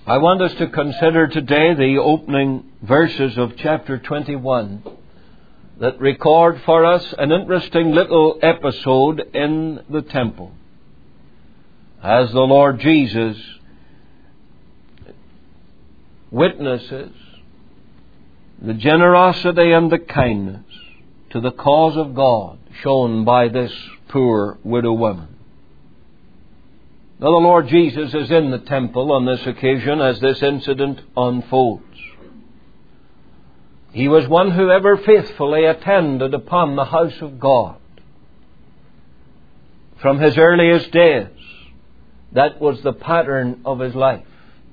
I want us to consider today the opening verses of chapter 21 that record for us an interesting little episode in the temple, as the Lord Jesus witnesses the generosity and the kindness to the cause of God shown by this poor widow woman. Now, the Lord Jesus is in the temple on this occasion as this incident unfolds. He was one who ever faithfully attended upon the house of God. From his earliest days, that was the pattern of his life.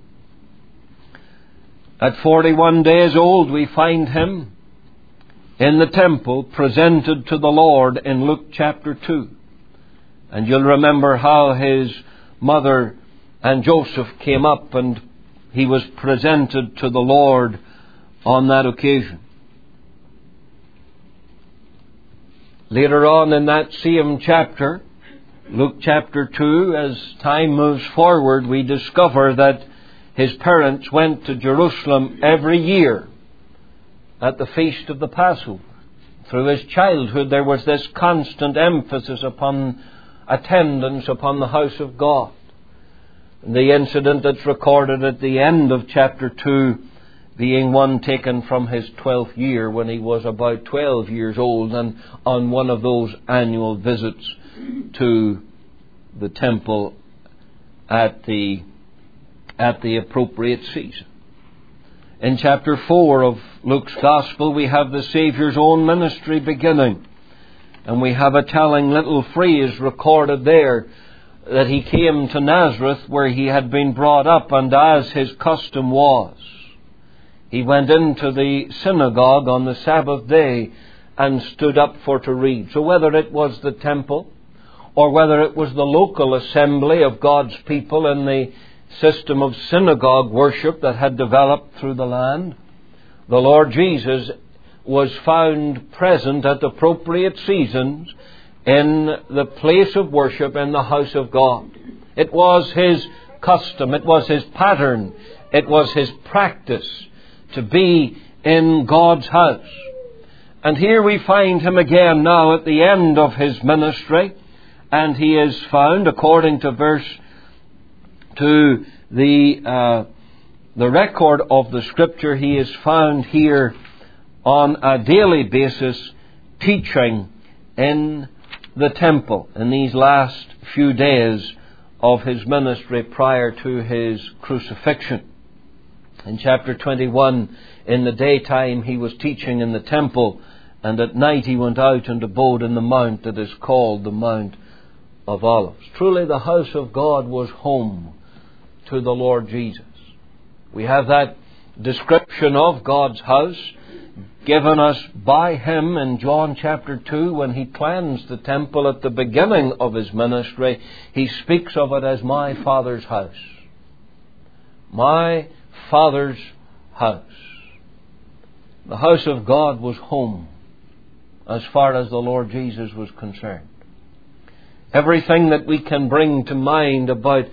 At 41 days old, we find him in the temple presented to the Lord in Luke chapter 2. And you'll remember how his mother and Joseph came up and he was presented to the Lord on that occasion. Later on in that same chapter, Luke chapter 2, as time moves forward, we discover that his parents went to Jerusalem every year at the feast of the Passover. Through his childhood there was this constant emphasis upon attendance upon the house of God. The incident that's recorded at the end of chapter 2 being one taken from his 12th year when he was about 12 years old and on one of those annual visits to the temple at the appropriate season. In chapter 4 of Luke's Gospel, we have the Saviour's own ministry beginning. And we have a telling little phrase recorded there that he came to Nazareth where he had been brought up, and as his custom was, he went into the synagogue on the Sabbath day and stood up for to read. So whether it was the temple or whether it was the local assembly of God's people in the system of synagogue worship that had developed through the land, the Lord Jesus was found present at appropriate seasons in the place of worship in the house of God. It was his custom, it was his pattern, it was his practice to be in God's house. And here we find him again now at the end of his ministry, and he is found, according to the record of the Scripture, he is found here on a daily basis teaching in the temple in these last few days of his ministry prior to his crucifixion. In chapter 21, in the daytime he was teaching in the temple, and at night he went out and abode in the mount that is called the Mount of Olives. Truly the house of God was home to the Lord Jesus. We have that description of God's house given us by him in John chapter 2 when he cleansed the temple at the beginning of his ministry. He speaks of it as my Father's house. My Father's house. The house of God was home as far as the Lord Jesus was concerned. Everything that we can bring to mind about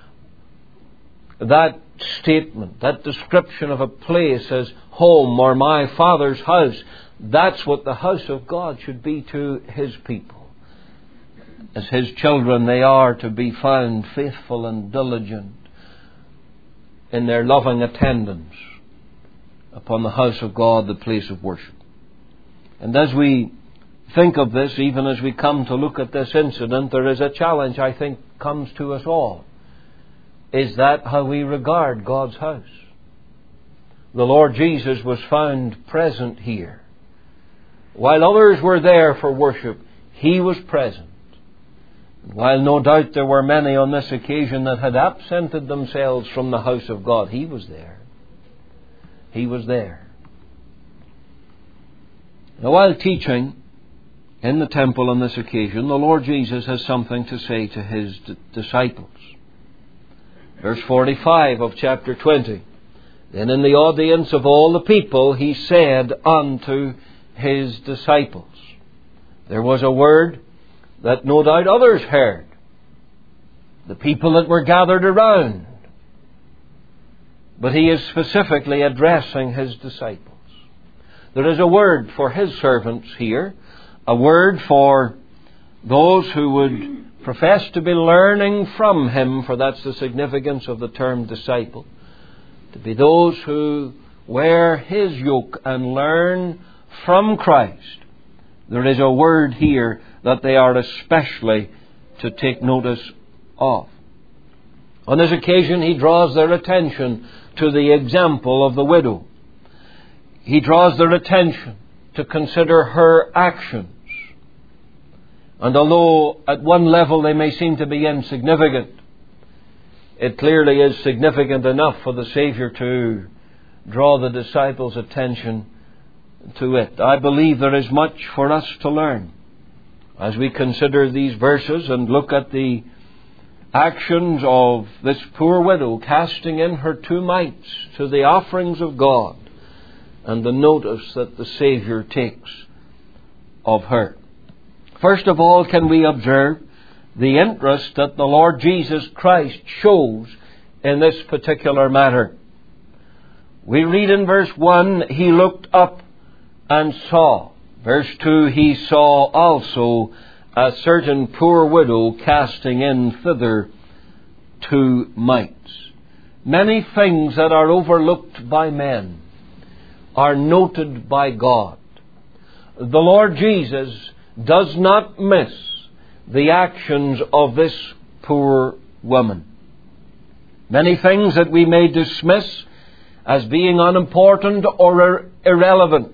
that statement, that description of a place as home or my Father's house, that's what the house of God should be to his people. As his children, they are to be found faithful and diligent in their loving attendance upon the house of God, the place of worship. And as we think of this, even as we come to look at this incident, there is a challenge, I think, comes to us all. Is that how we regard God's house? The Lord Jesus was found present here. While others were there for worship, he was present. And while no doubt there were many on this occasion that had absented themselves from the house of God, he was there. He was there. Now, while teaching in the temple on this occasion, the Lord Jesus has something to say to his disciples. Verse 45 of chapter 20. Then in the audience of all the people he said unto his disciples. There was a word that no doubt others heard. The people that were gathered around. but he is specifically addressing his disciples. There is a word for his servants here, a word for those who would profess to be learning from him, for that's the significance of the term disciple, to be those who wear his yoke and learn from Christ. There is a word here that they are especially to take notice of. On this occasion, he draws their attention to the example of the widow. He draws their attention to consider her actions. And although at one level they may seem to be insignificant, it clearly is significant enough for the Savior to draw the disciples' attention to it. I believe there is much for us to learn as we consider these verses and look at the actions of this poor widow casting in her 2 mites to the offerings of God, and the notice that the Savior takes of her. First of all, can we observe the interest that the Lord Jesus Christ shows in this particular matter? We read in verse 1, he looked up and saw. Verse 2, he saw also a certain poor widow casting in thither 2 mites. Many things that are overlooked by men are noted by God. The Lord Jesus does not miss the actions of this poor woman. Many things that we may dismiss as being unimportant or irrelevant,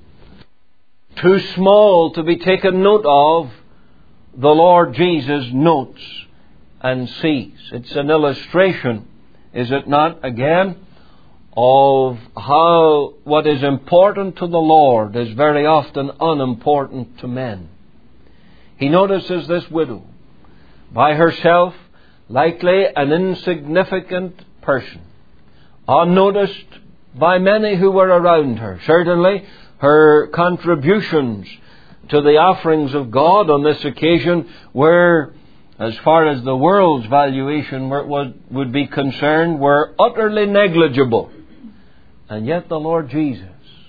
too small to be taken note of, the Lord Jesus notes and sees. It's an illustration, is it not, again, of how what is important to the Lord is very often unimportant to men. He notices this widow, by herself, likely an insignificant person, unnoticed by many who were around her. Certainly, her contributions to the offerings of God on this occasion were, as far as the world's valuation would be concerned, were utterly negligible. And yet the Lord Jesus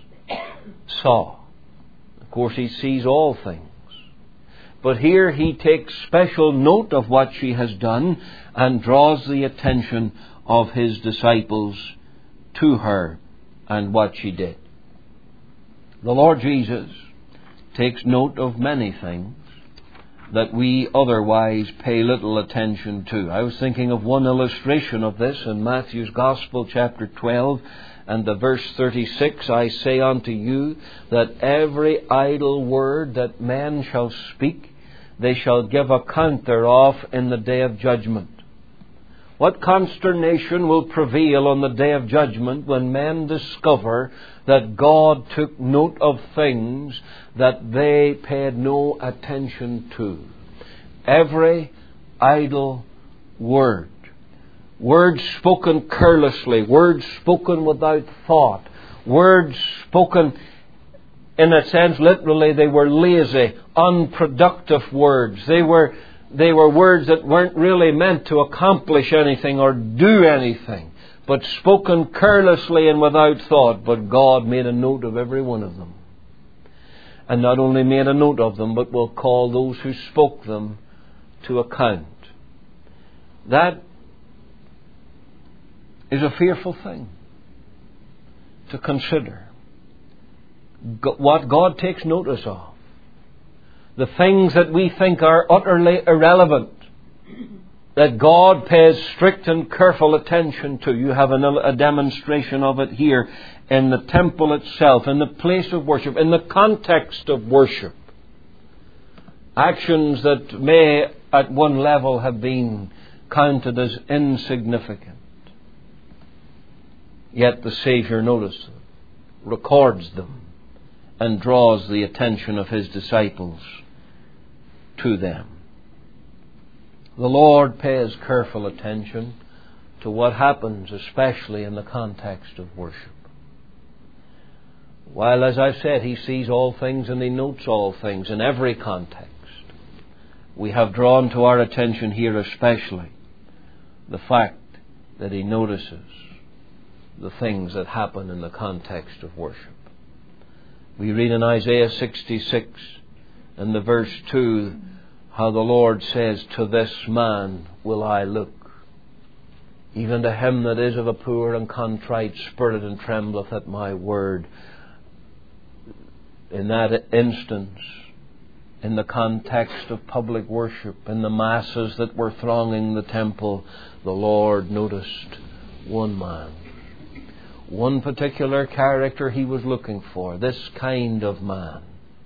saw. Of course, he sees all things. But here he takes special note of what she has done and draws the attention of his disciples to her and what she did. The Lord Jesus takes note of many things that we otherwise pay little attention to. I was thinking of one illustration of this in Matthew's Gospel, chapter 12, and the verse 36, I say unto you that every idle word that men shall speak, they shall give account thereof in the day of judgment. What consternation will prevail on the day of judgment when men discover that God took note of things that they paid no attention to. Every idle word. Words spoken carelessly. Words spoken without thought. Words spoken, in a sense, literally, they were lazy, unproductive words. They were words that weren't really meant to accomplish anything or do anything, but spoken carelessly and without thought. But God made a note of every one of them. And not only made a note of them, but will call those who spoke them to account. That is a fearful thing to consider. What God takes notice of. The things that we think are utterly irrelevant, that God pays strict and careful attention to. You have a demonstration of it here in the temple itself, in the place of worship, in the context of worship. Actions that may at one level have been counted as insignificant. Yet the Savior notices them, records them, and draws the attention of his disciples to them. The Lord pays careful attention to what happens, especially in the context of worship. While, as I've said, he sees all things and he notes all things in every context, we have drawn to our attention here especially the fact that he notices the things that happen in the context of worship. We read in Isaiah 66 and the verse 2 how the Lord says, "To this man will I look, even to him that is of a poor and contrite spirit and trembleth at my word." In that instance, in the context of public worship, in the masses that were thronging the temple, the Lord noticed one man. One particular character He was looking for, this kind of man.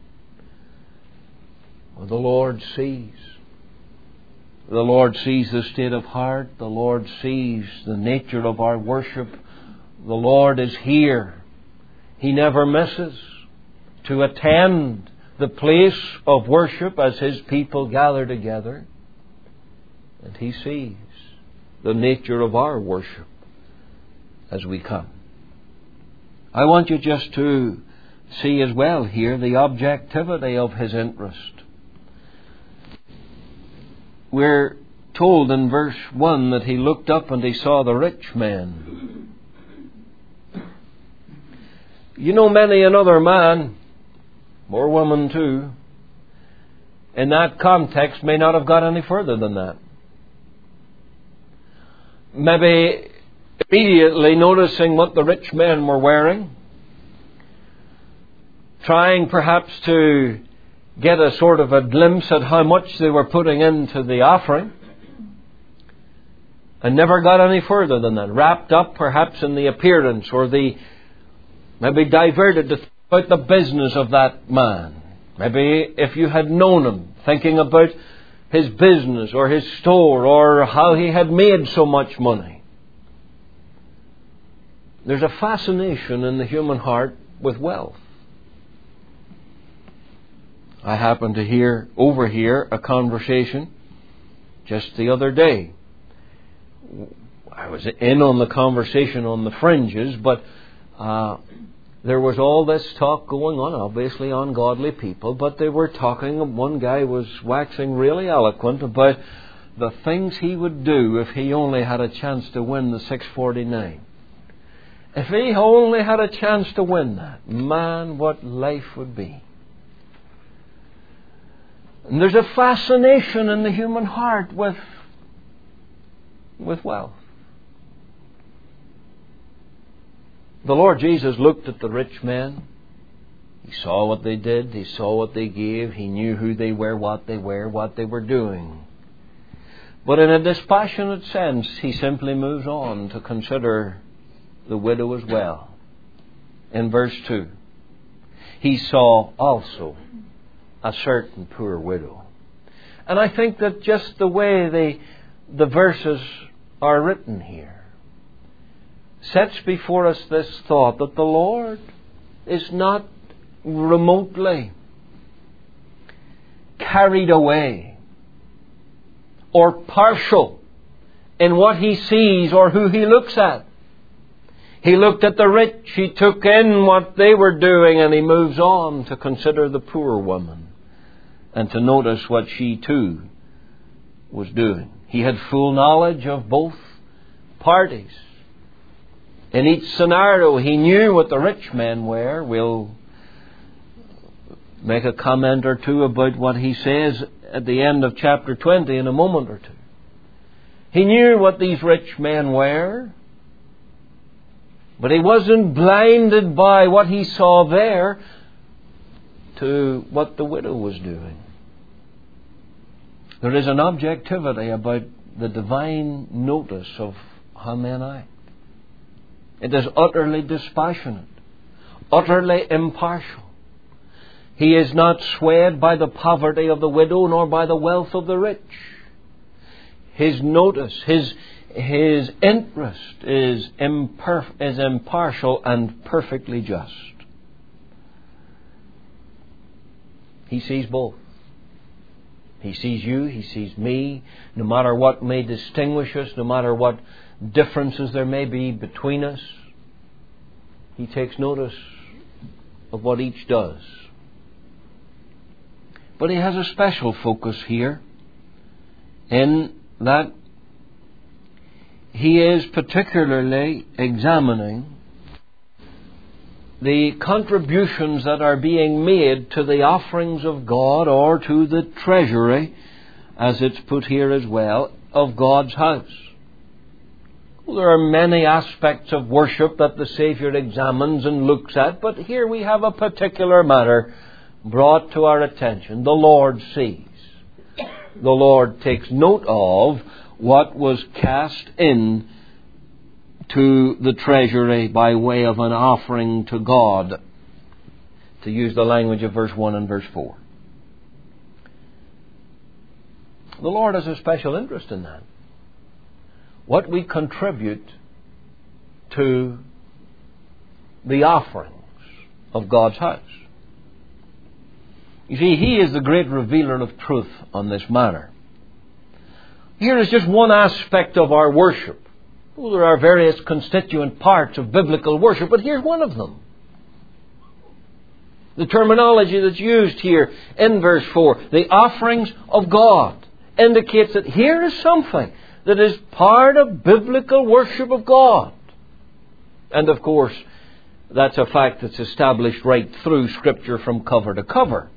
Well, the Lord sees. The Lord sees the state of heart. The Lord sees the nature of our worship. The Lord is here. He never misses to attend the place of worship as His people gather together. And He sees the nature of our worship as we come. I want you just to see as well here the objectivity of His interest. We're told in verse 1 that He looked up and He saw the rich man. You know, many another man, or woman too, in that context may not have got any further than that. Maybe immediately noticing what the rich men were wearing, trying perhaps to get a sort of a glimpse at how much they were putting into the offering, and never got any further than that. Wrapped up perhaps in the appearance, or maybe diverted to think about the business of that man. Maybe if you had known him, thinking about his business or his store or how he had made so much money. There's a fascination in the human heart with wealth. I happened to overhear a conversation just the other day. I was in on the conversation on the fringes, but there was all this talk going on, obviously ungodly people, but they were talking, one guy was waxing really eloquent about the things he would do if he only had a chance to win the 649. If he only had a chance to win that, man, what life would be. And there's a fascination in the human heart with wealth. The Lord Jesus looked at the rich men. He saw what they did. He saw what they gave. He knew who they were, what they were doing. But in a dispassionate sense, He simply moves on to consider the widow as well. In verse 2, He saw also a certain poor widow. And I think that just the way the verses are written here sets before us this thought that the Lord is not remotely carried away or partial in what He sees or who He looks at. He looked at the rich, He took in what they were doing, and He moves on to consider the poor woman and to notice what she too was doing. He had full knowledge of both parties. In each scenario, He knew what the rich men were. We'll make a comment or two about what He says at the end of chapter 20 in a moment or two. He knew what these rich men were, but He wasn't blinded by what He saw there to what the widow was doing. There is an objectivity about the divine notice of how men act. It is utterly dispassionate, utterly impartial. He is not swayed by the poverty of the widow nor by the wealth of the rich. His notice, His interest is impartial and perfectly just. He sees both. He sees you, He sees me, no matter what may distinguish us, no matter what differences there may be between us. He takes notice of what each does. But He has a special focus here in that he is particularly examining the contributions that are being made to the offerings of God, or to the treasury, as it's put here as well, of God's house. Well, there are many aspects of worship that the Saviour examines and looks at, but here we have a particular matter brought to our attention. The Lord sees. The Lord takes note of what was cast in to the treasury by way of an offering to God, to use the language of verse 1 and verse 4. The Lord has a special interest in that. What we contribute to the offerings of God's house. You see, He is the great revealer of truth on this matter. Here is just one aspect of our worship. Well, there are various constituent parts of biblical worship, but here's one of them. The terminology that's used here in verse 4, the offerings of God, indicates that here is something that is part of biblical worship of God. And of course, that's a fact that's established right through Scripture from cover to cover.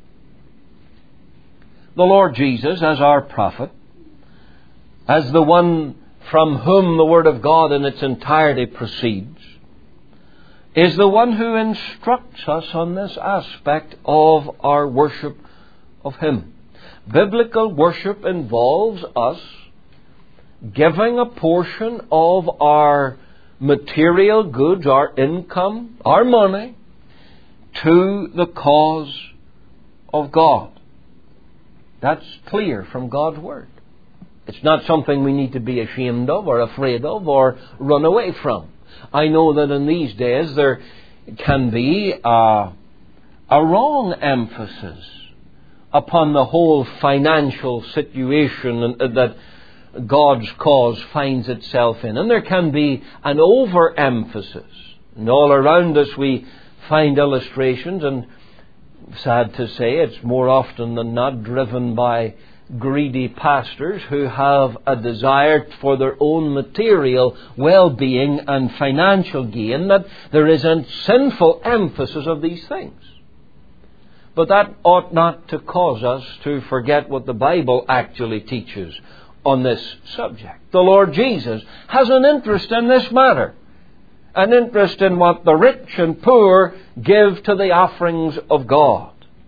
The Lord Jesus, as our prophet, as the one from whom the Word of God in its entirety proceeds, is the one who instructs us on this aspect of our worship of Him. Biblical worship involves us giving a portion of our material goods, our income, our money, to the cause of God. That's clear from God's Word. It's not something we need to be ashamed of or afraid of or run away from. I know that in these days there can be a wrong emphasis upon the whole financial situation that God's cause finds itself in. And there can be an overemphasis. And all around us we find illustrations, and sad to say, it's more often than not driven by greedy pastors who have a desire for their own material well-being and financial gain, that there is a sinful emphasis of these things. But that ought not to cause us to forget what the Bible actually teaches on this subject. The Lord Jesus has an interest in this matter, an interest in what the rich and poor give to the offerings of God.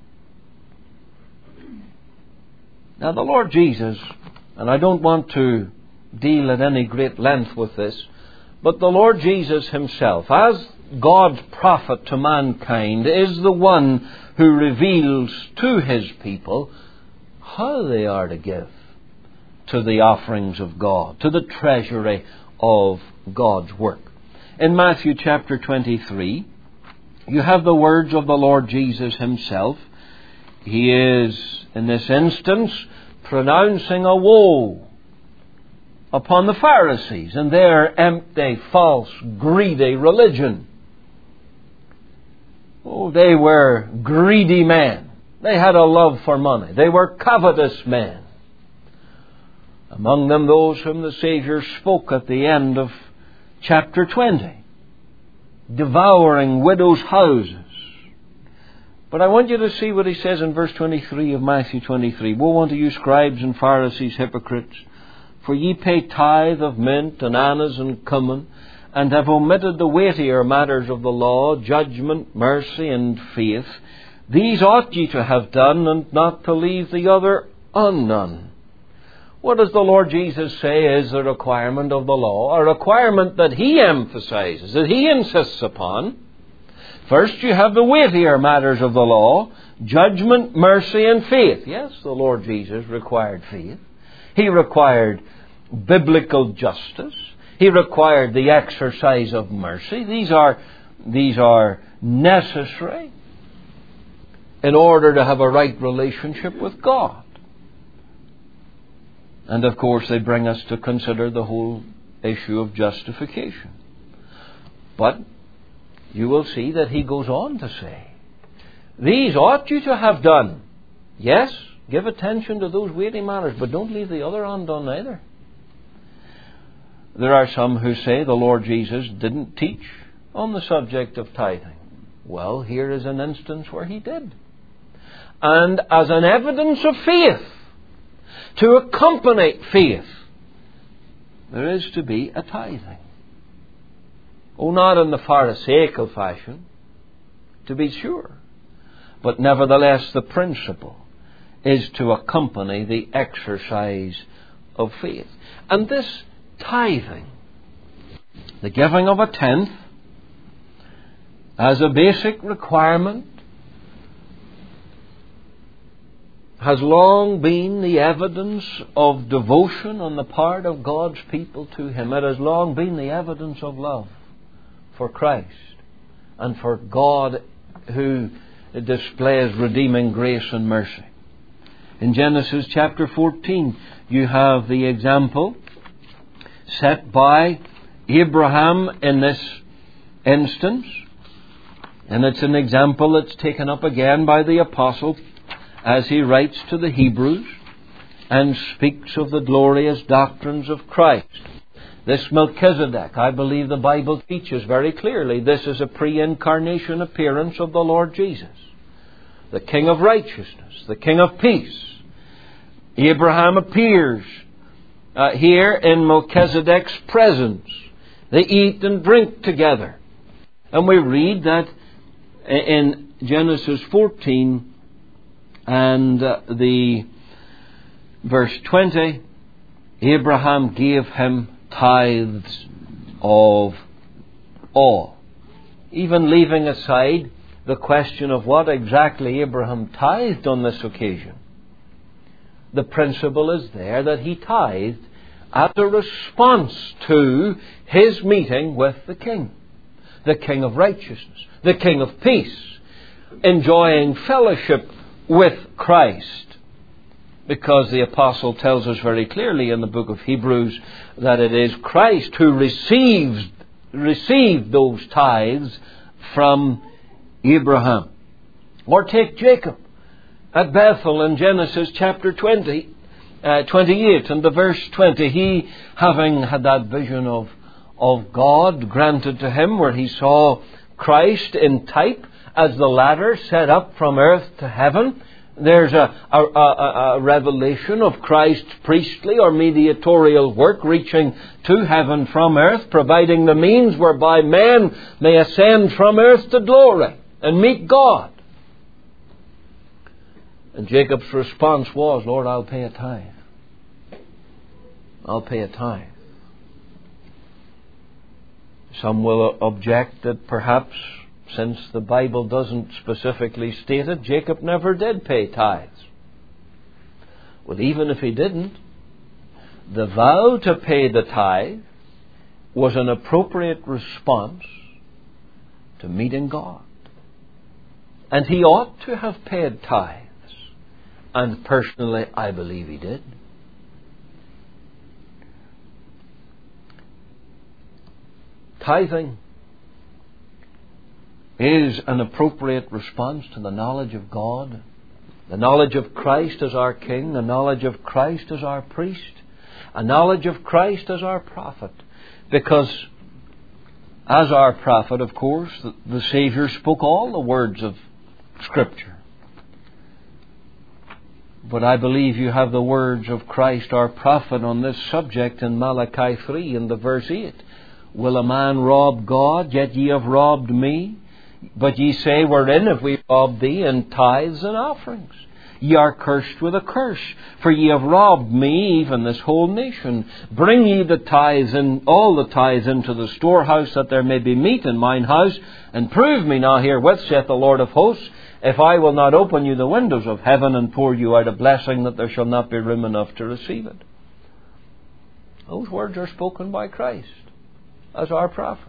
Now, the Lord Jesus, and I don't want to deal at any great length with this, but the Lord Jesus Himself, as God's prophet to mankind, is the one who reveals to His people how they are to give to the offerings of God, to the treasury of God's work. In Matthew chapter 23, you have the words of the Lord Jesus Himself. He is, in this instance, pronouncing a woe upon the Pharisees and their empty, false, greedy religion. Oh, they were greedy men. They had a love for money. They were covetous men. Among them, those whom the Saviour spoke at the end of chapter 20, devouring widows' houses. But I want you to see what He says in verse 23 of Matthew 23. Woe unto you, scribes and Pharisees, hypocrites! For ye pay tithe of mint and anise and cumin, and have omitted the weightier matters of the law, judgment, mercy, and faith. These ought ye to have done, and not to leave the other undone. What does the Lord Jesus say is the requirement of the law? A requirement that He emphasizes, that He insists upon. First, you have the weightier matters of the law, judgment, mercy, and faith. Yes, the Lord Jesus required faith. He required biblical justice. He required the exercise of mercy. These are necessary in order to have a right relationship with God. And of course, they bring us to consider the whole issue of justification. But you will see that He goes on to say, these ought you to have done. Yes, give attention to those weighty matters, but don't leave the other undone either. There are some who say the Lord Jesus didn't teach on the subject of tithing. Well, here is an instance where He did. And as an evidence of faith, to accompany faith, there is to be a tithing. Oh, not in the Pharisaical fashion, to be sure. But nevertheless, the principle is to accompany the exercise of faith. And this tithing, the giving of a tenth, as a basic requirement, has long been the evidence of devotion on the part of God's people to Him. It has long been the evidence of love for Christ and for God who displays redeeming grace and mercy. In Genesis chapter 14, you have the example set by Abraham in this instance. And it's an example that's taken up again by the Apostle as he writes to the Hebrews and speaks of the glorious doctrines of Christ. This Melchizedek, I believe the Bible teaches very clearly, this is a pre-incarnation appearance of the Lord Jesus, the King of righteousness, the King of peace. Abraham appears here in Melchizedek's presence. They eat and drink together. And we read that in Genesis 14 and the verse 20, Abraham gave him tithes of all. Even leaving aside the question of what exactly Abraham tithed on this occasion, the principle is there that he tithed as a response to his meeting with the King of righteousness, the King of peace, enjoying fellowship with Christ. Because the Apostle tells us very clearly in the book of Hebrews that it is Christ who received those tithes from Abraham. Or take Jacob at Bethel in Genesis chapter 28 and the verse 20. He, having had that vision of God granted to him, where he saw Christ in type as the ladder set up from earth to heaven. There's a revelation of Christ's priestly or mediatorial work reaching to heaven from earth, providing the means whereby men may ascend from earth to glory and meet God. And Jacob's response was, Lord, I'll pay a tithe. I'll pay a tithe. Some will object that perhaps, since the Bible doesn't specifically state it, Jacob never did pay tithes. Well, even if he didn't, the vow to pay the tithe was an appropriate response to meeting God. And he ought to have paid tithes. And personally, I believe he did. Tithing is an appropriate response to the knowledge of God, the knowledge of Christ as our King, the knowledge of Christ as our priest, a knowledge of Christ as our prophet. Because as our prophet, of course, the Savior spoke all the words of Scripture. But I believe you have the words of Christ, our prophet, on this subject in Malachi 3 in the verse 8. Will a man rob God? Yet ye have robbed me. But ye say, wherein have we robbed thee? In tithes and offerings. Ye are cursed with a curse, for ye have robbed me, even this whole nation. Bring ye the tithes and all the tithes into the storehouse, that there may be meat in mine house. And prove me now herewith, saith the Lord of hosts, if I will not open you the windows of heaven and pour you out a blessing, that there shall not be room enough to receive it. Those words are spoken by Christ as our prophet.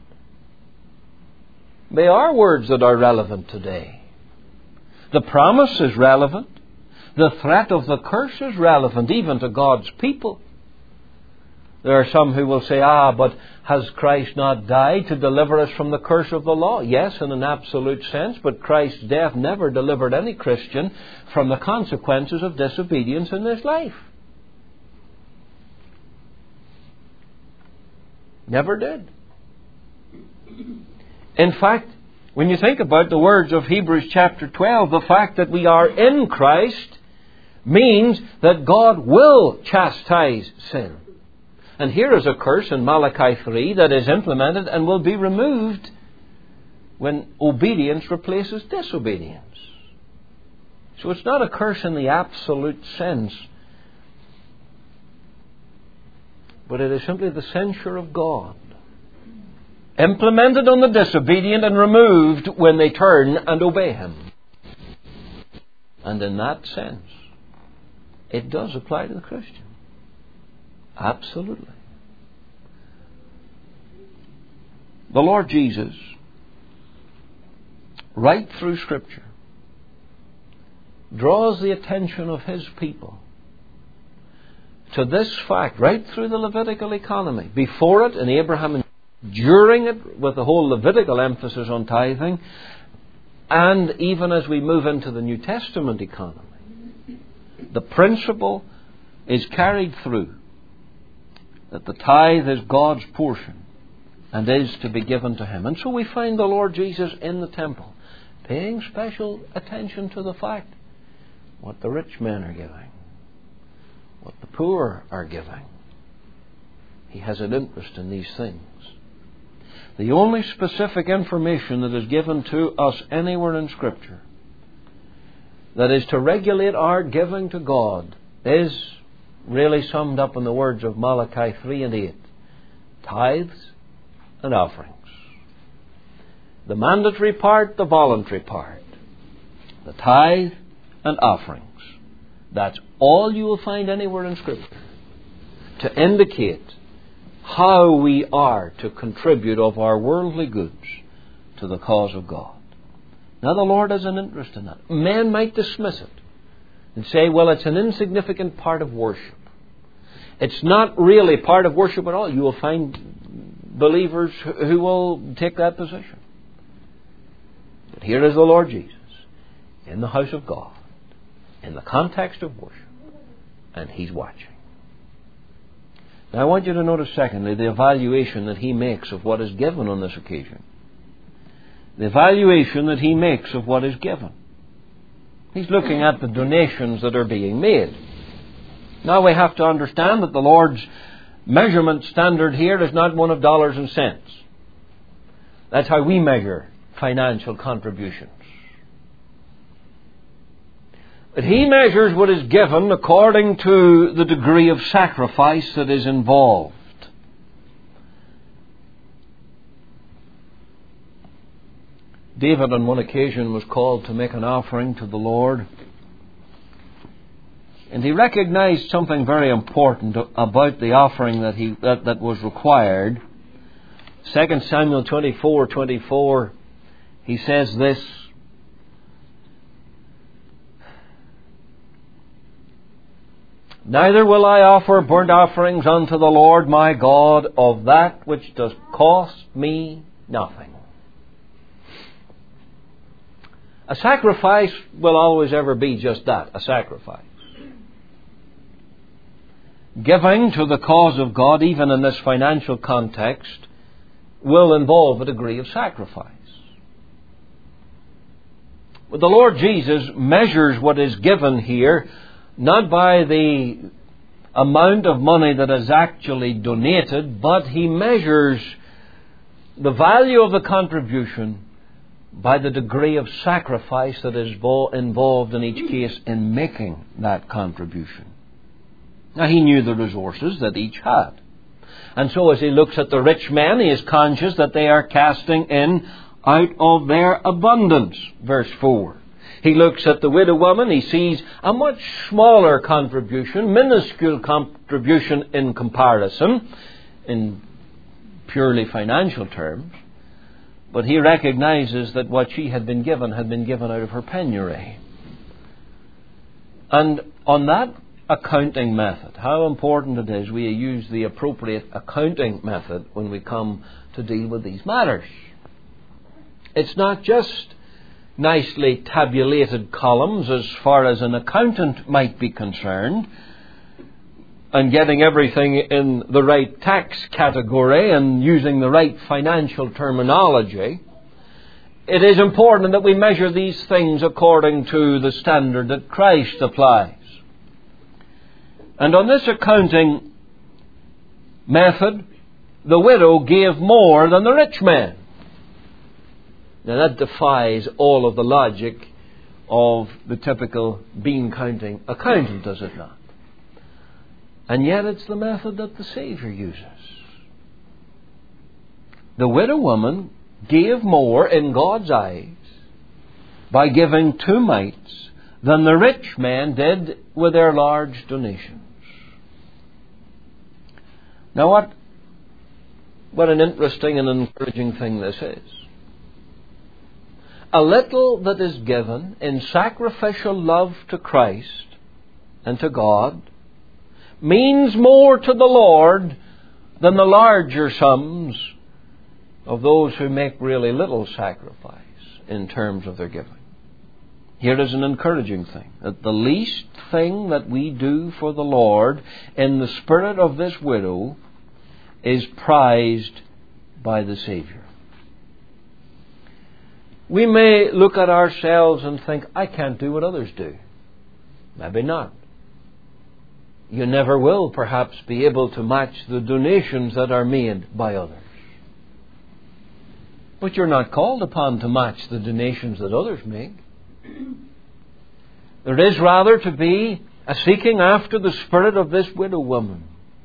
They are words that are relevant today. The promise is relevant. The threat of the curse is relevant even to God's people. There are some who will say, but has Christ not died to deliver us from the curse of the law? Yes, in an absolute sense, but Christ's death never delivered any Christian from the consequences of disobedience in this life. Never did. In fact, when you think about the words of Hebrews chapter 12, the fact that we are in Christ means that God will chastise sin. And here is a curse in Malachi 3 that is implemented and will be removed when obedience replaces disobedience. So it's not a curse in the absolute sense, but it is simply the censure of God, implemented on the disobedient and removed when they turn and obey Him. And in that sense, it does apply to the Christian. Absolutely. The Lord Jesus, right through Scripture, draws the attention of His people to this fact, right through the Levitical economy, before it in Abraham, and during it with the whole Levitical emphasis on tithing, and even as we move into the New Testament economy. The principle is carried through that the tithe is God's portion and is to be given to Him. And so we find the Lord Jesus in the temple, paying special attention to the fact what the rich men are giving, what the poor are giving. He has an interest in these things. The only specific information that is given to us anywhere in Scripture that is to regulate our giving to God is really summed up in the words of Malachi 3 and 8. Tithes and offerings. The mandatory part, the voluntary part. The tithe and offerings. That's all you will find anywhere in Scripture to indicate how we are to contribute of our worldly goods to the cause of God. Now the Lord has an interest in that. Men might dismiss it and say, well, it's an insignificant part of worship. It's not really part of worship at all. You will find believers who will take that position. But here is the Lord Jesus in the house of God, in the context of worship, and He's watching. Now I want you to notice, secondly, the evaluation that He makes of what is given on this occasion. The evaluation that He makes of what is given. He's looking at the donations that are being made. Now we have to understand that the Lord's measurement standard here is not one of dollars and cents. That's how we measure financial contributions. But He measures what is given according to the degree of sacrifice that is involved. David on one occasion was called to make an offering to the Lord. And he recognized something very important about the offering that was required. 2 Samuel 24:24, he says this, "Neither will I offer burnt offerings unto the Lord my God of that which does cost me nothing." A sacrifice will always ever be just that, a sacrifice. Giving to the cause of God, even in this financial context, will involve a degree of sacrifice. But the Lord Jesus measures what is given here not by the amount of money that is actually donated, but He measures the value of the contribution by the degree of sacrifice that is involved in each case in making that contribution. Now He knew the resources that each had. And so as He looks at the rich men, He is conscious that they are casting in out of their abundance. Verse 4. He looks at the widow woman, he sees a much smaller contribution, minuscule contribution in comparison, in purely financial terms. But he recognizes that what she had been given out of her penury. And on that accounting method, how important it is we use the appropriate accounting method when we come to deal with these matters. It's not just nicely tabulated columns as far as an accountant might be concerned. and getting everything in the right tax category and using the right financial terminology, it is important that we measure these things according to the standard that Christ applies. And on this accounting method, the widow gave more than the rich man. Now that defies all of the logic of the typical bean-counting accountant, does it not? And yet it's the method that the Savior uses. The widow woman gave more in God's eyes by giving 2 mites than the rich man did with their large donations. Now what an interesting and encouraging thing this is. A little that is given in sacrificial love to Christ and to God means more to the Lord than the larger sums of those who make really little sacrifice in terms of their giving. Here is an encouraging thing, that the least thing that we do for the Lord in the spirit of this widow is prized by the Savior. We may look at ourselves and think, I can't do what others do. Maybe not. You never will perhaps be able to match the donations that are made by others. But you're not called upon to match the donations that others make. There is rather to be a seeking after the spirit of this widow woman,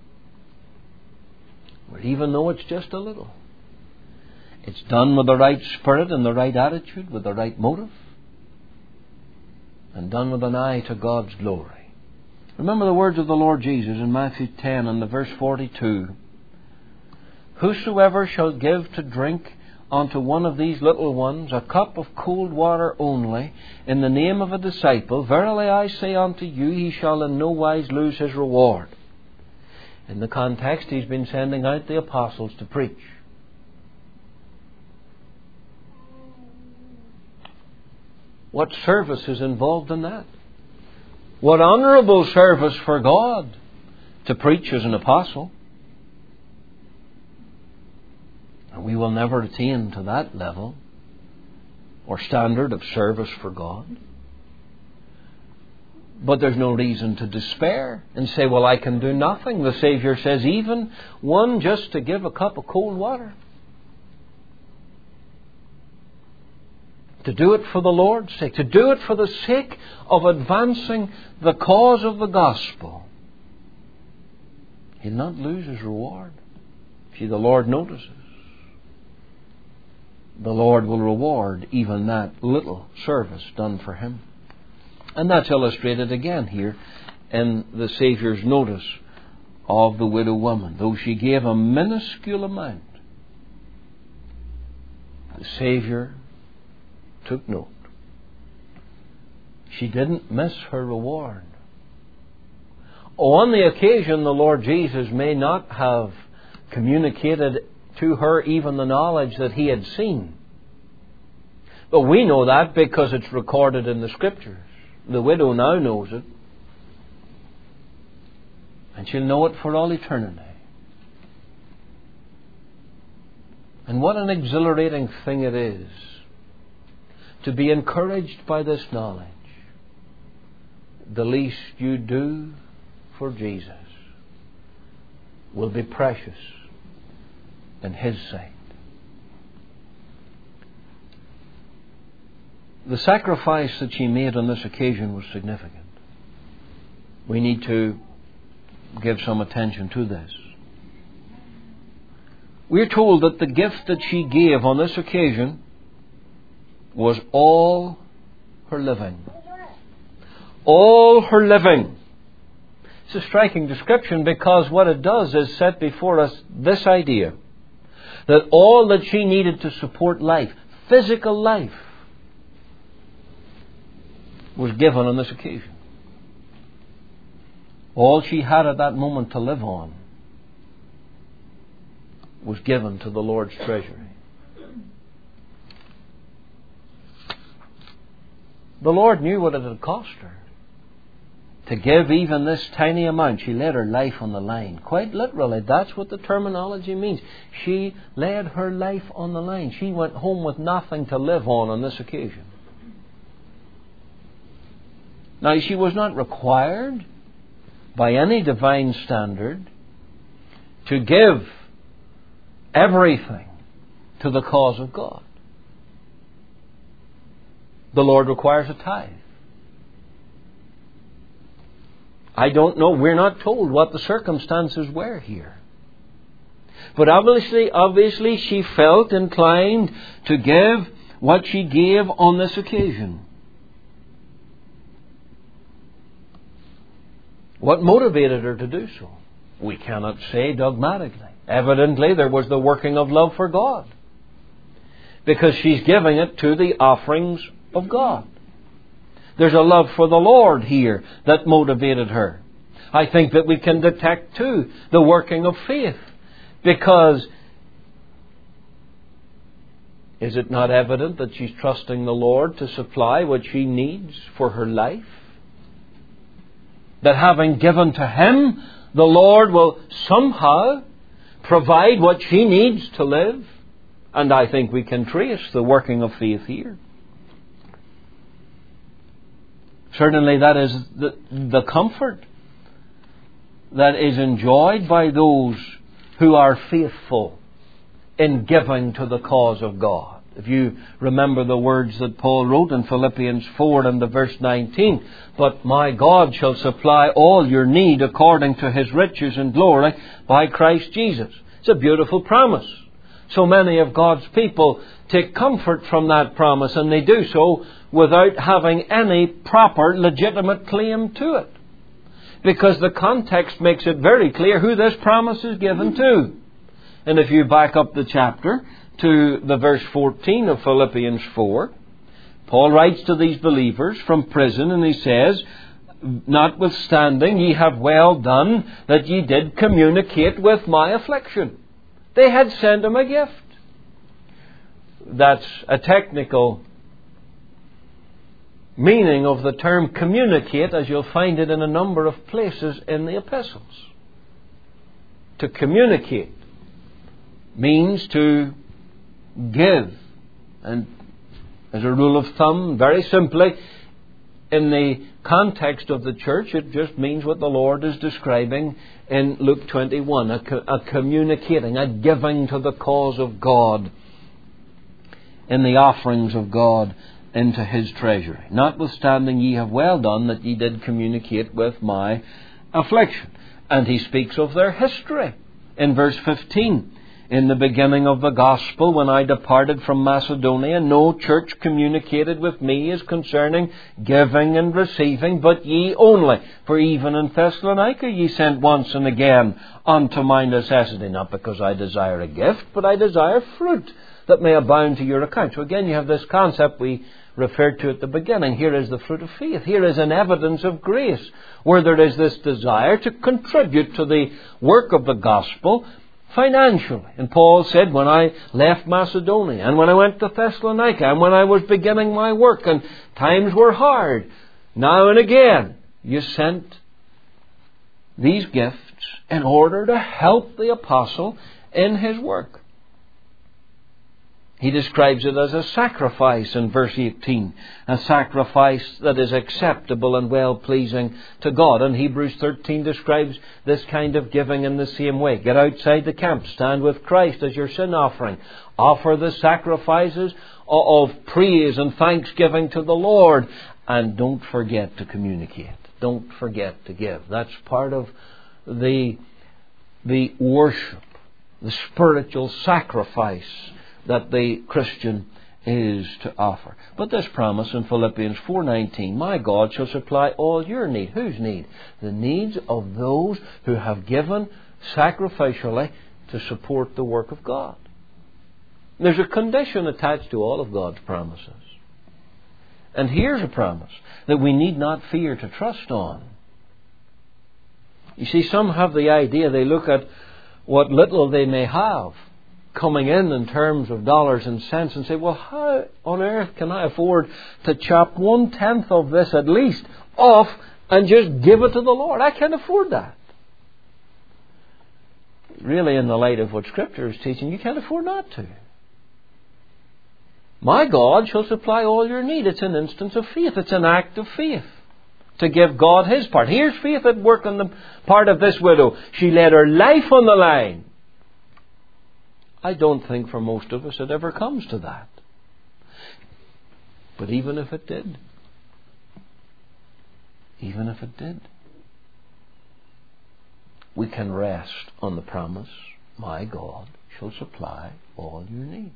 where even though it's just a little, it's done with the right spirit and the right attitude, with the right motive, and done with an eye to God's glory. Remember the words of the Lord Jesus in Matthew 10 and the verse 42. Whosoever shall give to drink unto one of these little ones a cup of cold water only, in the name of a disciple, verily I say unto you, he shall in no wise lose his reward. In the context, he's been sending out the apostles to preach. What service is involved in that? What honourable service for God to preach as an apostle. And we will never attain to that level or standard of service for God. But there's no reason to despair and say, well, I can do nothing. The Savior says, even one just to give a cup of cold water. To do it for the Lord's sake. To do it for the sake of advancing the cause of the gospel. He'll not lose his reward. See, the Lord notices. The Lord will reward even that little service done for Him. And that's illustrated again here in the Saviour's notice of the widow woman. Though she gave a minuscule amount, the Saviour took note. She didn't miss her reward. On the occasion, the Lord Jesus may not have communicated to her even the knowledge that He had seen. But we know that because it's recorded in the Scriptures. The widow now knows it. And she'll know it for all eternity. And what an exhilarating thing it is to be encouraged by this knowledge. The least you do for Jesus will be precious in His sight. The sacrifice that she made on this occasion was significant. We need to give some attention to this. We are told that the gift that she gave on this occasion was all her living. All her living. It's a striking description because what it does is set before us this idea that all that she needed to support life, physical life, was given on this occasion. All she had at that moment to live on was given to the Lord's treasury. The Lord knew what it had cost her to give even this tiny amount. She laid her life on the line. Quite literally, that's what the terminology means. She laid her life on the line. She went home with nothing to live on this occasion. Now, she was not required by any divine standard to give everything to the cause of God. The Lord requires a tithe. I don't know. We're not told what the circumstances were here. But obviously she felt inclined to give what she gave on this occasion. What motivated her to do so? We cannot say dogmatically. Evidently, there was the working of love for God, because she's giving it to the offerings of God. There's a love for the Lord here that motivated her. I think that we can detect too the working of faith, because is it not evident that she's trusting the Lord to supply what she needs for her life? That having given to Him, the Lord will somehow provide what she needs to live. And I think we can trace the working of faith here. Certainly that is the comfort that is enjoyed by those who are faithful in giving to the cause of God. If you remember the words that Paul wrote in Philippians 4 and the verse 19, "But my God shall supply all your need according to His riches and glory by Christ Jesus." It's a beautiful promise. So many of God's people take comfort from that promise, and they do so without having any proper, legitimate claim to it. Because the context makes it very clear who this promise is given to. And if you back up the chapter to the verse 14 of Philippians 4, Paul writes to these believers from prison, and he says, "Notwithstanding, ye have well done that ye did communicate with my affliction." They had sent him a gift. That's a technical meaning of the term communicate, as you'll find it in a number of places in the epistles. To communicate means to give. And as a rule of thumb, very simply, in the context of the church, it just means what the Lord is describing in Luke 21, a communicating, a giving to the cause of God in the offerings of God into His treasury. "Notwithstanding, ye have well done that ye did communicate with my affliction." And he speaks of their history in verse 15. "In the beginning of the gospel, when I departed from Macedonia, no church communicated with me as concerning giving and receiving, but ye only. For even in Thessalonica ye sent once and again unto my necessity. Not because I desire a gift, but I desire fruit that may abound to your account." So again, you have this concept we referred to at the beginning. Here is the fruit of faith. Here is an evidence of grace, where there is this desire to contribute to the work of the gospel financially. And Paul said, when I left Macedonia, and when I went to Thessalonica, and when I was beginning my work, and times were hard, now and again, you sent these gifts in order to help the apostle in his work. He describes it as a sacrifice in verse 18, a sacrifice that is acceptable and well-pleasing to God. And Hebrews 13 describes this kind of giving in the same way. Get outside the camp, stand with Christ as your sin offering. Offer the sacrifices of praise and thanksgiving to the Lord. And don't forget to communicate. Don't forget to give. That's part of the worship, the spiritual sacrifice that the Christian is to offer. But this promise in Philippians 4:19, "My God shall supply all your need." Whose need? The needs of those who have given sacrificially to support the work of God. There's a condition attached to all of God's promises. And here's a promise that we need not fear to trust on. You see, some have the idea, they look at what little they may have coming in terms of dollars and cents, and say, well, how on earth can I afford to chop 1/10 of this at least off and just give it to the Lord. I can't afford that. Really, in the light of what Scripture is teaching, you can't afford not to. My God shall supply all your need. It's an instance of faith. It's an act of faith to give God His part. Here's faith at work on the part of this widow. She laid her life on the line. I don't think for most of us it ever comes to that. But even if it did, we can rest on the promise, my God shall supply all your need.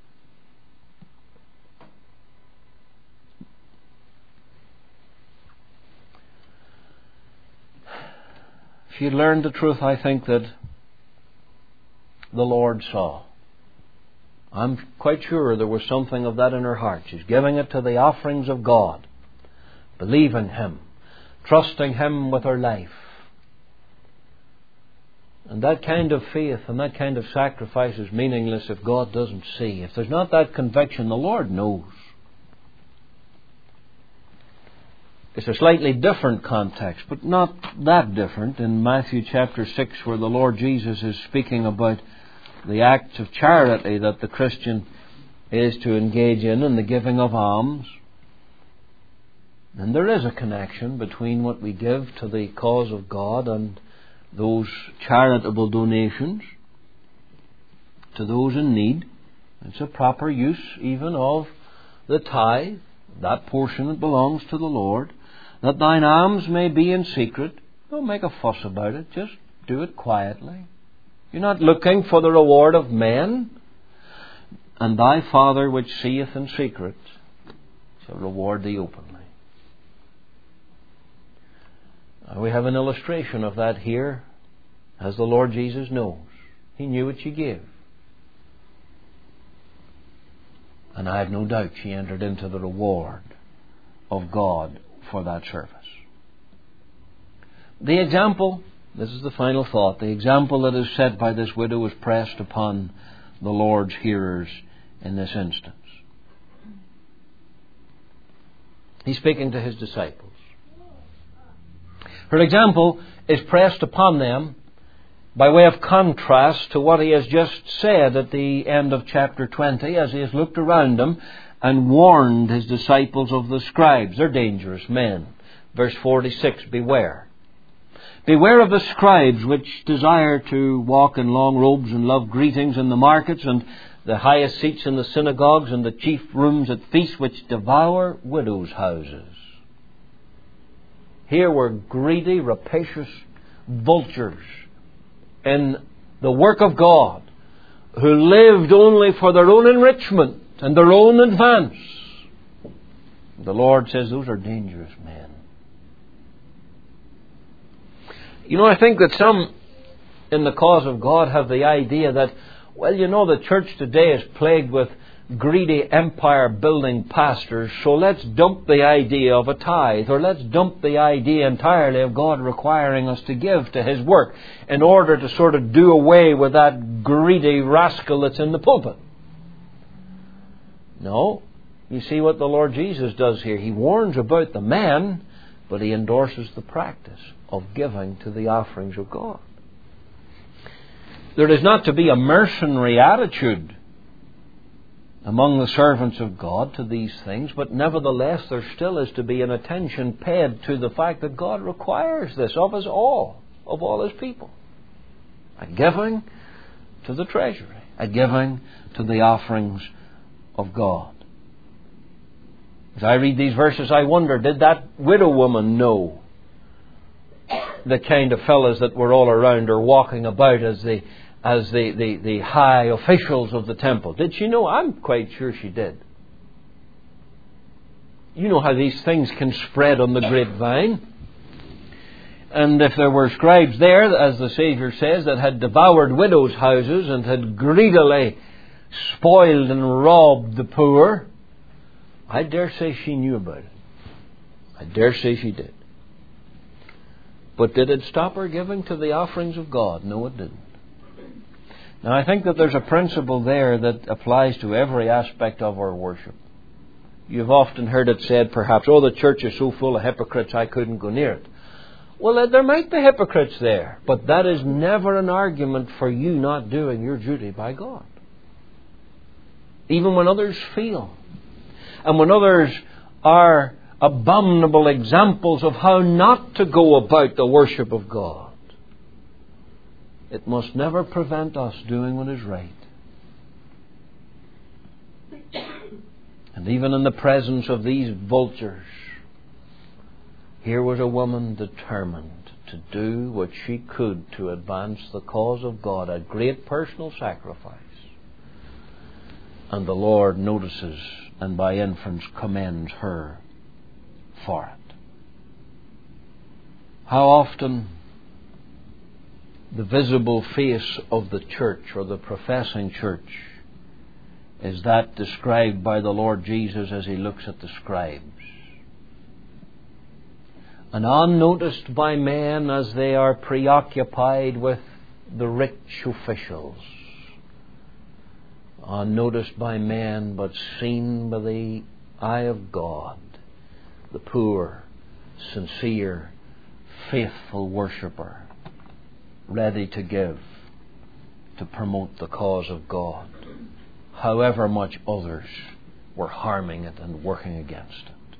If you learned the truth, I think that the Lord saw. I'm quite sure there was something of that in her heart. She's giving it to the offerings of God, believing Him, trusting Him with her life. And that kind of faith and that kind of sacrifice is meaningless if God doesn't see. If there's not that conviction, the Lord knows. It's a slightly different context, but not that different, in Matthew chapter 6, where the Lord Jesus is speaking about the acts of charity that the Christian is to engage in the giving of alms. And there is a connection between what we give to the cause of God and those charitable donations to those in need. It's a proper use even of the tithe, that portion that belongs to the Lord. That thine alms may be in secret. Don't make a fuss about it. Just do it quietly. You're not looking for the reward of men. And thy Father which seeth in secret shall reward thee openly. We have an illustration of that here, as the Lord Jesus knows. He knew what she gave. And I have no doubt she entered into the reward of God for that service. The example, this is the final thought, the example that is set by this widow is pressed upon the Lord's hearers in this instance. He's speaking to His disciples. Her example is pressed upon them by way of contrast to what He has just said at the end of chapter 20, as He has looked around Him and warned His disciples of the scribes. They're dangerous men. Verse 46, beware. Beware of the scribes which desire to walk in long robes and love greetings in the markets and the highest seats in the synagogues and the chief rooms at feasts, which devour widows' houses. Here were greedy, rapacious vultures in the work of God who lived only for their own enrichment and their own advance. The Lord says those are dangerous men. You know, I think that some in the cause of God have the idea that, well, you know, the church today is plagued with greedy empire-building pastors, so let's dump the idea of a tithe, or let's dump the idea entirely of God requiring us to give to His work in order to sort of do away with that greedy rascal that's in the pulpit. No. You see what the Lord Jesus does here. He warns about the man, but He endorses the practice of giving to the offerings of God. There is not to be a mercenary attitude among the servants of God to these things, but nevertheless there still is to be an attention paid to the fact that God requires this of us all, of all His people. A giving to the treasury, a giving to the offerings of God. As I read these verses, I wonder, did that widow woman know the kind of fellows that were all around her walking about as the high officials of the temple? Did she know? I'm quite sure she did. You know how these things can spread on the grapevine. And if there were scribes there, as the Saviour says, that had devoured widows' houses and had greedily spoiled and robbed the poor, I dare say she knew about it. I dare say she did. But did it stop her giving to the offerings of God? No, it didn't. Now, I think that there's a principle there that applies to every aspect of our worship. You've often heard it said, perhaps, oh, the church is so full of hypocrites I couldn't go near it. Well, there might be hypocrites there, but that is never an argument for you not doing your duty by God. Even when others fail, and when others are abominable examples of how not to go about the worship of God, it must never prevent us doing what is right. And even in the presence of these vultures, here was a woman determined to do what she could to advance the cause of God, a great personal sacrifice. And the Lord notices and by inference commends her for it. How often the visible face of the church or the professing church is that described by the Lord Jesus as He looks at the scribes. And unnoticed by men as they are preoccupied with the rich officials. Unnoticed by men but seen by the eye of God. The poor, sincere, faithful worshipper, ready to give, to promote the cause of God, however much others were harming it and working against it.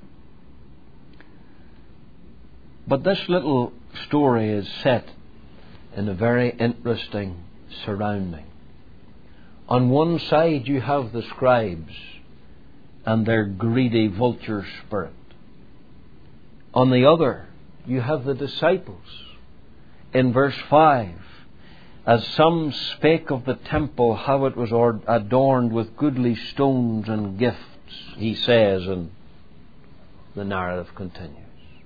But this little story is set in a very interesting surrounding. On one side you have the scribes and their greedy vulture spirit. On the other you have the disciples. In verse 5, as some spake of the temple, how it was adorned with goodly stones and gifts, he says, and the narrative continues.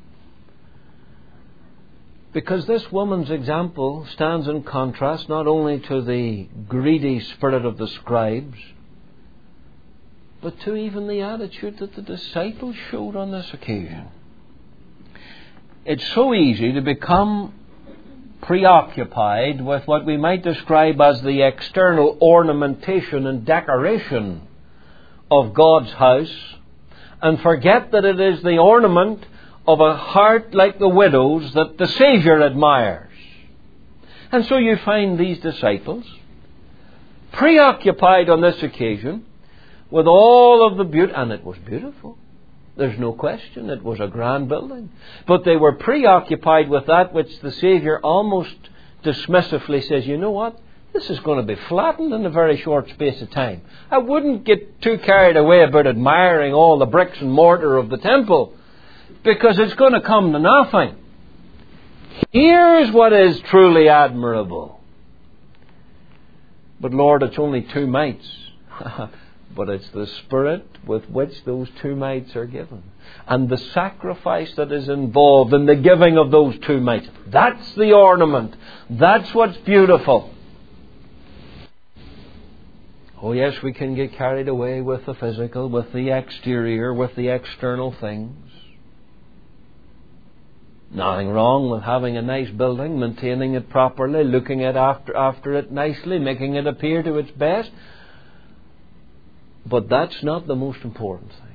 Because this woman's example stands in contrast not only to the greedy spirit of the scribes, but to even the attitude that the disciples showed on this occasion. It's so easy to become preoccupied with what we might describe as the external ornamentation and decoration of God's house, and forget that it is the ornament of a heart like the widow's that the Saviour admires. And so you find these disciples preoccupied on this occasion with all of the beauty, and it was beautiful. There's no question, it was a grand building. But they were preoccupied with that which the Saviour almost dismissively says, you know what? This is going to be flattened in a very short space of time. I wouldn't get too carried away about admiring all the bricks and mortar of the temple, because it's going to come to nothing. Here's what is truly admirable. But Lord, it's only 2 mites. But it's the spirit with which those 2 mites are given. And the sacrifice that is involved in the giving of those 2 mites. That's the ornament. That's what's beautiful. Oh yes, we can get carried away with the physical, with the exterior, with the external things. Nothing wrong with having a nice building, maintaining it properly, looking at after it nicely, making it appear to its best. But that's not the most important thing.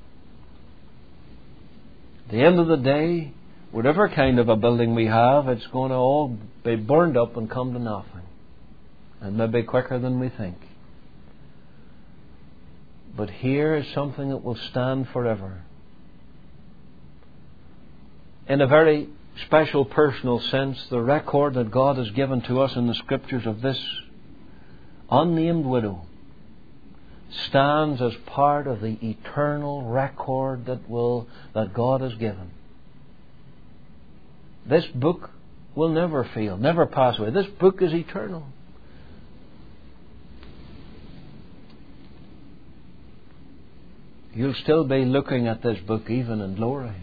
At the end of the day, whatever kind of a building we have, it's going to all be burned up and come to nothing. And maybe quicker than we think. But here is something that will stand forever. In a very special personal sense, the record that God has given to us in the Scriptures of this unnamed widow stands as part of the eternal record that God has given. This book will never fail, never pass away. This book is eternal. You'll still be looking at this book even in glory.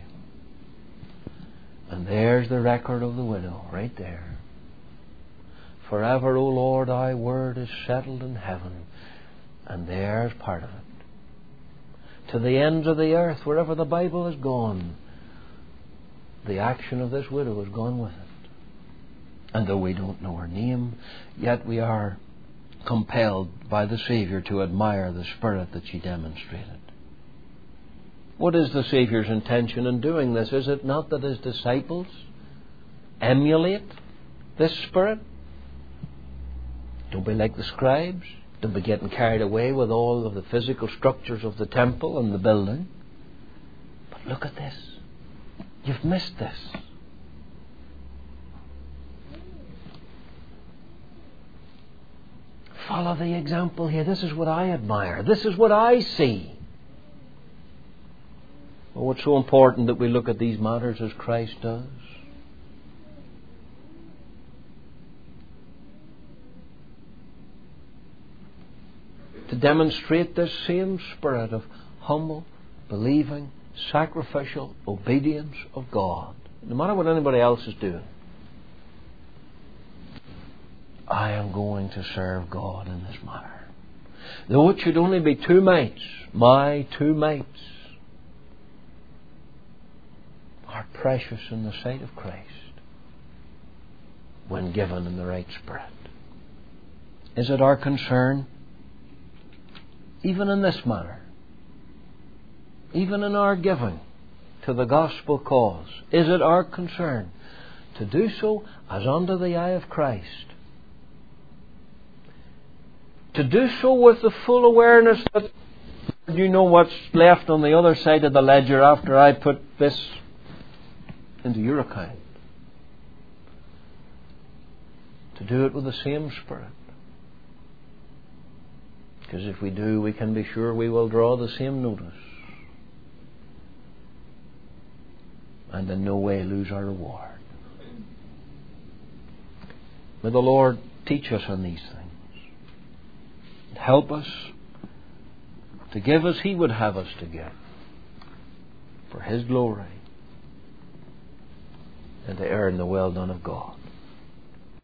And there's the record of the widow, right there. Forever, O Lord, thy word is settled in heaven. And there's part of it. To the ends of the earth, wherever the Bible has gone, the action of this widow has gone with it. And though we don't know her name, yet we are compelled by the Saviour to admire the spirit that she demonstrated. What is the Saviour's intention in doing this? Is it not that His disciples emulate this Spirit? Don't be like the scribes. Don't be getting carried away with all of the physical structures of the temple and the building. But look at this. You've missed this. Follow the example here. This is what I admire. This is what I see. Oh, it's so important that we look at these matters as Christ does. To demonstrate this same spirit of humble, believing, sacrificial obedience of God. No matter what anybody else is doing. I am going to serve God in this matter. Though it should only be 2 mites, my 2 mites are precious in the sight of Christ when given in the right spirit. Is it our concern, even in this matter, even in our giving to the gospel cause, is it our concern to do so as under the eye of Christ? To do so with the full awareness that you know what's left on the other side of the ledger after I put this into your account. To do it with the same spirit. Because if we do, we can be sure we will draw the same notice. And in no way lose our reward. May the Lord teach us on these things. Help us to give as He would have us to give for His glory and to earn the well done of God.